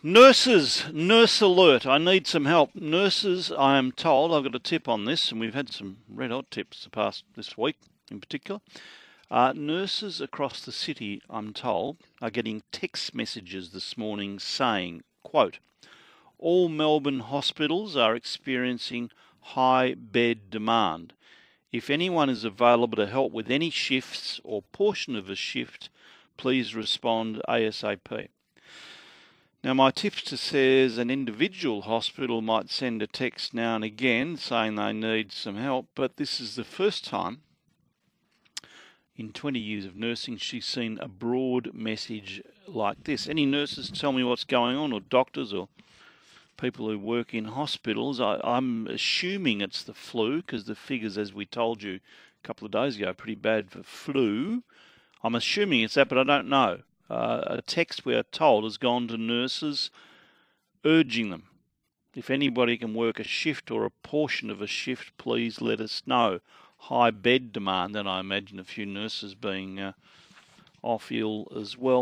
Nurses, nurse alert. I need some help. Nurses, I am told, I've got a tip on this, and we've had some red hot tips this week in particular. Nurses across the city, I'm told, are getting text messages this morning saying, quote, all Melbourne hospitals are experiencing high bed demand. If anyone is available to help with any shifts or portion of a shift, please respond ASAP. Now, my tipster says an individual hospital might send a text now and again saying they need some help, but this is the first time in 20 years of nursing she's seen a broad message like this. Any nurses tell me what's going on, or doctors, or people who work in hospitals? I'm assuming it's the flu, because the figures, as we told you a couple of days ago, are pretty bad for flu. I'm assuming it's that, but I don't know. A text, we are told, has gone to nurses urging them, if anybody can work a shift or a portion of a shift, please let us know. High bed demand, and I imagine a few nurses being off ill as well.